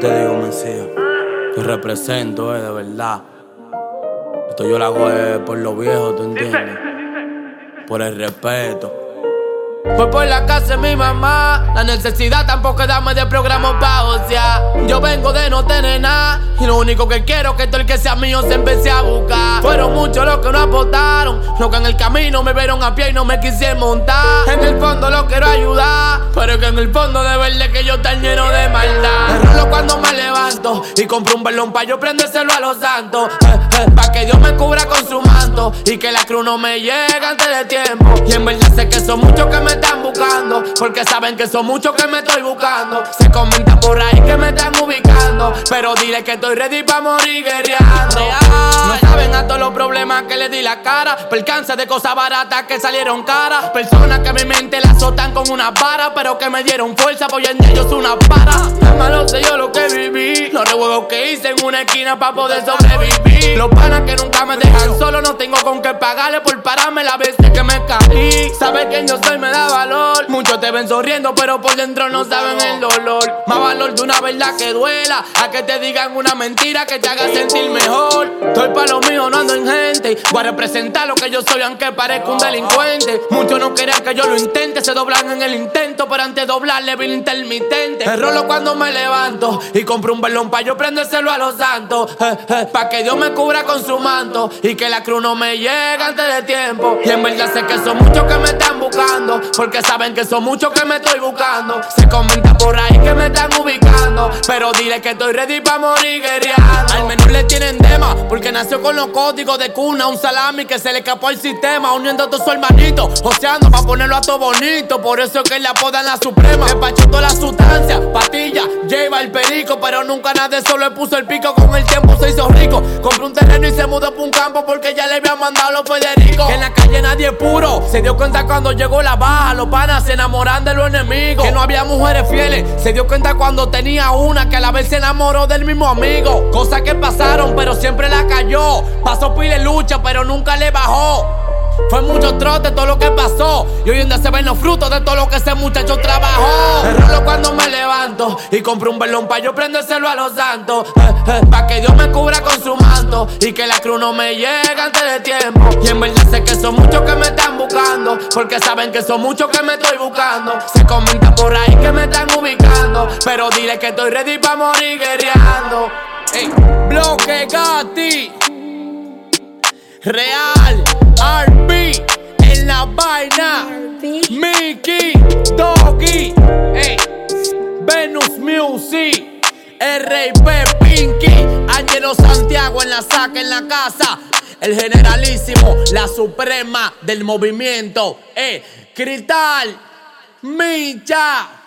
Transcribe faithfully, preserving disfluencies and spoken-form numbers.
te digo, Mesías, yo represento, eh, de verdad. Esto yo lo hago eh, por los viejos, ¿tú entiendes? Por el respeto. Voy por la casa de mi mamá. La necesidad tampoco es darme de programa pa' osear. Yo vengo de no tener nada y lo único que quiero es que todo el que sea mío se empecé a buscar. Fueron muchos los que no apostaron, los que en el camino me vieron a pie y no me quise montar. En el fondo lo quiero ayudar, pero es que en el fondo de verdad que yo estoy lleno de maldad. Me rolo cuando me levanto y compro un velón pa' yo prendérselo a los santos, eh, eh, pa' que Dios me cubra con su manto y que la cruz no me llegue antes de tiempo. Y en verdad sé que son muchos que me están buscando, porque saben que son muchos que me estoy buscando. Se comenta por ahí que me están ubicando, pero dile que estoy ready pa' morir guerreando. No saben a todos los problemas que le di la cara, percance de cosas baratas que salieron caras. Personas que mi mente la azotan con una vara, pero que me dieron fuerza, pues hoy en día yo soy una para. Es malo sé yo lo que viví, los rejuegos que hice en una esquina pa' poder sobrevivir. Los panas que nunca me dejan solo, no tengo con qué pagarle por pararme las veces que me caí. Saber quién yo soy me da valor. Muchos te ven sonriendo, pero por dentro no saben el dolor. Más valor de una verdad que duela a que te digan una mentira que te haga sentir mejor. Estoy pa' lo mío, no ando en gente. Voy a representar lo que yo soy aunque parezca un delincuente. Muchos no querían que yo lo intente, se doblan en el intento, pero antes de doblarle vi el intermitente. Me rolo cuando me levanto y compro un velón pa' yo prendérselo a los santos, eh, eh, pa' que Dios me cubra con su manto y que la cruz no me llegue antes de tiempo. Y en verdad sé que son muchos que me están buscando, porque saben que son muchos que me estoy buscando. Se comenta por ahí que me están ubicando, pero dile que estoy ready pa' morir guerreando. Al menor le tienen dema, porque nació con los códigos de cuna. Un salami que se le escapó al sistema, uniendo a todos sus hermanitos, joseando pa' ponerlo a todo bonito. Por eso es que le apodan la suprema. Despachó toda la sustancia, patilla, lleva el perico, pero nunca nadie solo le puso el pico. Con el tiempo se hizo rico, compró un terreno y se mudó pa' un campo, porque ya le habían mandado los Federico. Que en la calle nadie es puro, se dio cuenta cuando llegó la baja. Los panas se enamoran de los enemigos, que no había mujeres fieles. Se dio cuenta cuando tenía una, que a la vez se enamoró del mismo amigo. Cosas que pasaron, pero siempre la cayó. Pasó pile lucha, pero nunca le bajó. Fue mucho trote todo lo que pasó, y hoy en día se ven los frutos de todo lo que ese muchacho trabajó. Me rolo cuando me levanto y compro un velón pa' yo prendérselo a los santos, eh, eh, pa' que Dios me cubra con su manto y que la cruz no me llegue antes de tiempo. Y en verdad sé que son muchos que me están buscando, porque saben que son muchos que me estoy buscando. Se comenta por ahí que me están ubicando, pero dile que estoy ready pa' morir guerreando. Ey, Bloque Gatti, Real R B en la vaina, Mickey, Doggy, ey, Venus Music, R I P Pinky, Angelo Santiago en la saca en la casa, el generalísimo, la suprema del movimiento, eh, Cristal, Micha.